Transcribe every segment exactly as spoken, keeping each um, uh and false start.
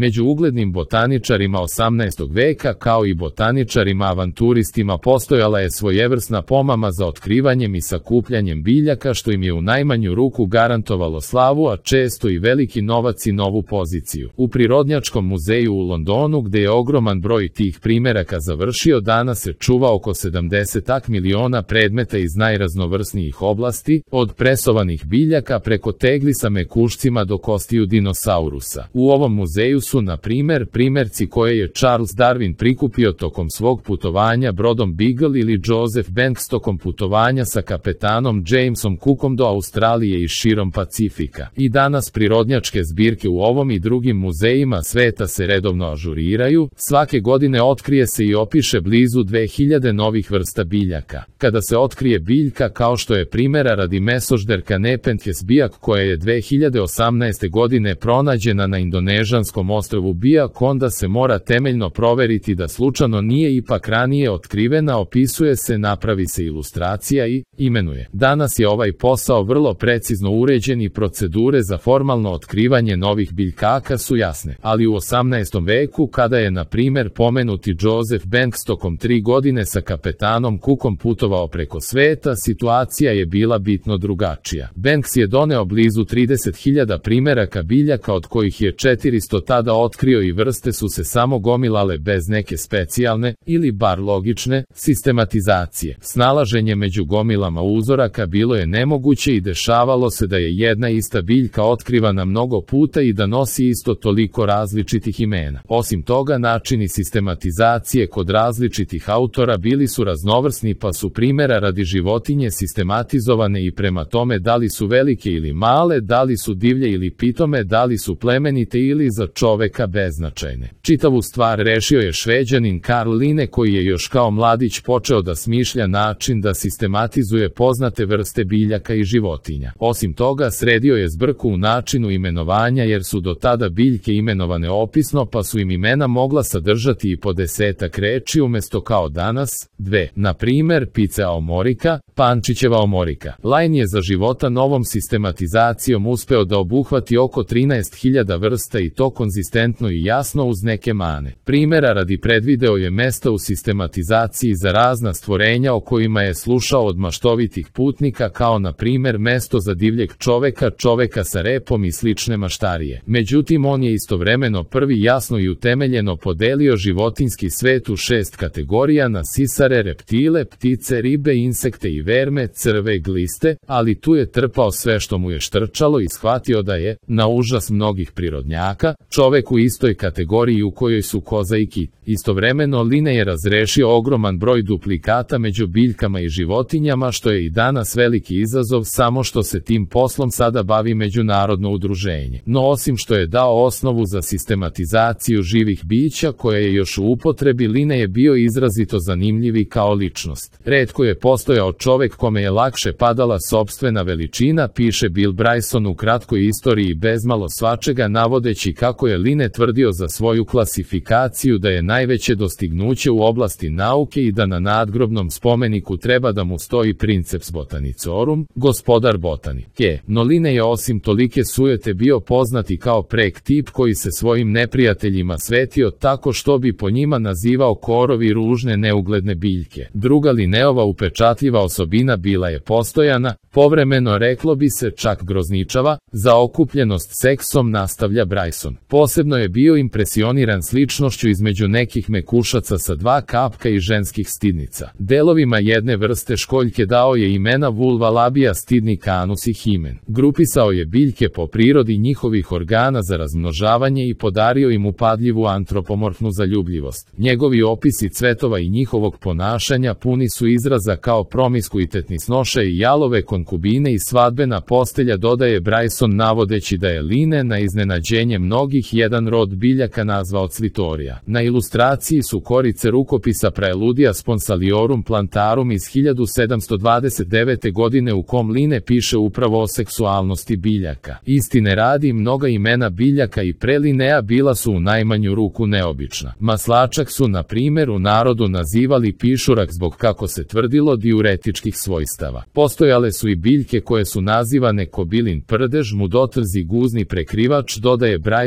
Među uglednim botaničarima osamnaestog veka kao i botaničarima avanturistima postojala je svojevrsna pomama za otkrivanjem i sakupljanjem biljaka što im je u najmanju ruku garantovalo slavu, a često i veliki novac i novu poziciju. U Prirodnjačkom muzeju u Londonu, gde je ogroman broj tih primeraka završio, danas se čuva oko sedamdeset miliona predmeta iz najraznovrsnijih oblasti, od presovanih biljaka preko tegli sa mekušcima do kostiju dinosaurusa. U ovom muzeju su, na primer, primerci koje je Charles Darwin prikupio tokom svog putovanja brodom Beagle ili Joseph Banks tokom putovanja sa kapetanom Jamesom Cookom do Australije i širom Pacifika. I danas prirodnjačke zbirke u ovom i drugim muzejima sveta se redovno ažuriraju, svake godine otkrije se i opiše blizu dve hiljade novih vrsta biljaka. Kada se otkrije biljka kao što je primjera radi Mesožderka nepenthes bijak koja je dve hiljade osamnaeste godine pronađena na indonežanskom ostrvu Bijak, onda se mora temeljno proveriti da slučajno nije ipak ranije otkrivena, opisuje se, napravi se ilustracija i imenuje. Danas je ovaj posao vrlo precizno uređen i procedure za formalno otkrivanje novih biljkaka su jasne, ali u osamnaestom veku, kada je na primjer pomenuti Joseph Banks tokom tri godine sa kapetanom Cookom putovao preko sveta, situacija je bila bitno drugačija. Banks je doneo blizu trideset hiljada primeraka biljaka, od kojih je četiristo tada otkrio i vrste su se samo gomilale bez neke specijalne, ili bar logične, sistematizacije. Snalaženje među gomilama uzoraka bilo je nemoguće i dešavalo se da je jedna ista biljka otkrivana mnogo puta i da nosi isto toliko različitih imena. Osim toga, načini sistematizacije kod različitih autora bili su raznovrsni, pa su primjera radi životinje sistematizovane i prema tome da li su velike ili male, da li su divlje ili pitome, da li su plemenite ili za čoveka beznačajne. Čitavu stvar rešio je Šveđanin Karl Linne, koji je još kao mladić počeo da smišlja način da sistematizuje poznate vrste biljaka i životinja. Osim toga, sredio je zbrku u načinu imenovanja, jer su do tada biljke imenovane opisno, pa su im imena mogla sadržati i po desetak reči umesto kao danas, dve. Na primer, Picea omorika, Pančićeva omorika. Linne je za života novom sistematizacijom uspeo da obuhvati oko trinaest hiljada vrsta i to konzistentno i jasno uz neke mane. Primera radi predvideo je mesta u sistematizaciji za razna stvorenja o kojima je slušao od maštovitih putnika, kao na primer mesto za divljeg čoveka, čoveka sa repom i slične maštarije. Međutim, on je istovremeno prvi jasno i utemeljeno podelio životinjski svet u šest kategorija na sisare, reptile, ptice, ribe, insekte i verme, crve, gliste, ali tu je trpao sve što mu je štrčalo i shvatio da je, na užas mnogih prirodnjaka, čovek u istoj kategoriji u kojoj su koza i kit. Istovremeno, Linne je razrešio ogroman broj duplikata među biljkama i životinjama, što je i danas veliki izazov, samo što se tim poslom sada bavi međunarodno udruženje. No osim što je dao osnovu za sistematizaciju živih bića koja je još u upotrebi, Linne je bio izrazito zanimljivi kao ličnost. Retko je postojao čovek kome je lakše padala sopstvena veličina, piše Bill Bryson u kratkoj istoriji bezmalo svačega, navodeći kako je Linne tvrdio za svoju klasifikaciju da je najveće dostignuće u oblasti nauke i da na nadgrobnom spomeniku treba da mu stoji Princeps Botanicorum, gospodar botanike. No Linne je osim tolike sujete bio poznati kao prek tip koji se svojim neprijateljima svetio tako što bi po njima nazivao korovi ružne neugledne biljke. Druga Linneova upečatljiva osobina bila je postojana, povremeno reklo bi se čak grozničava, zaokupljenost seksom, nastavlja Bryson. Posebno je bio impresioniran sličnošću između nekih mekušaca sa dva kapka i ženskih stidnica. Delovima jedne vrste školjke dao je imena vulva, labija, stidnik, anus i himen. Grupisao je biljke po prirodi njihovih organa za razmnožavanje i podario im upadljivu antropomorfnu zaljubljivost. Njegovi opisi cvetova i njihovog ponašanja puni su izraza kao promiskuitetni snoše i jalove konkubine i svadbena postelja, dodaje Bryson, navodeći da je Linne na iznenađenje mnogih jedan rod biljaka nazvao cvitorija. Na ilustraciji su korice rukopisa Praeludia sponsaliorum plantarum iz hiljadu sedamsto dvadeset devete godine u kom Linne piše upravo o seksualnosti biljaka. Istine radi, mnoga imena biljaka i pre Linnea bila su u najmanju ruku neobična. Maslačak su na primjer u narodu nazivali pišurak zbog, kako se tvrdilo, diuretičkih svojstava. Postojale su i biljke koje su nazivane kobilin prdež, mudotrz i guzni prekrivač, dodaje Bryson, a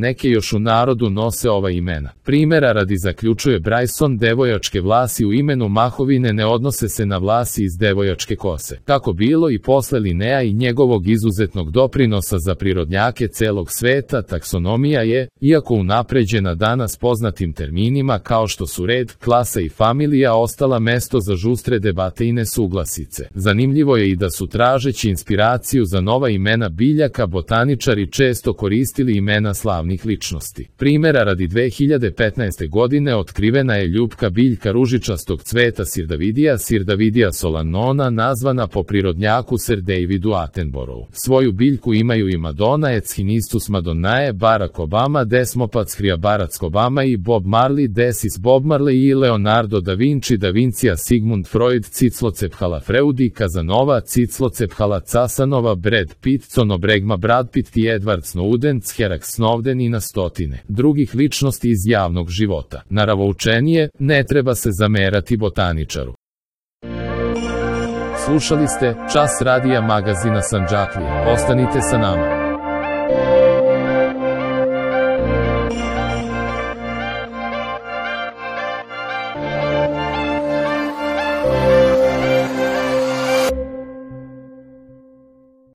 neke još u narodu nose ova imena. Primera radi zaključuje Bryson, devojačke vlasi u imenu Mahovine ne odnose se na vlasi iz devojačke kose. Kako bilo i posle Linnea i njegovog izuzetnog doprinosa za prirodnjake celog sveta, taksonomija je, iako unapređena danas poznatim terminima kao što su red, klasa i familija, ostala mesto za žustre debate i nesuglasice. Zanimljivo je i da su tražeći inspiraciju za nova imena biljaka botaničari često koristili imena slavnih ličnosti. Primera radi dve hiljade petnaeste. godine otkrivena je ljupka biljka ružičastog cveta Sirdavidija, Sirdavidija solanona, nazvana po prirodnjaku Sir Davidu Attenboroughu. Svoju biljku imaju i Madonna, Eschinustus madonnae, Barack Obama, Desmopac Barack Obama i Bob Marley, Desis Bob Marley i Leonardo da Vinci, Da Vincija, Sigmund Freud, Ciclocephala Freudi, Casanova, Ciclocephala Casanova, Brad Pitt, Conobregma Brad Pitt i Edward Snowden, Herak Snowden i na stotine drugih ličnosti iz javnog života. Naravoučenije, ne treba se zamerati botaničaru. Slušali ste Čas radija magazina Sandžaklija. Ostanite sa nama.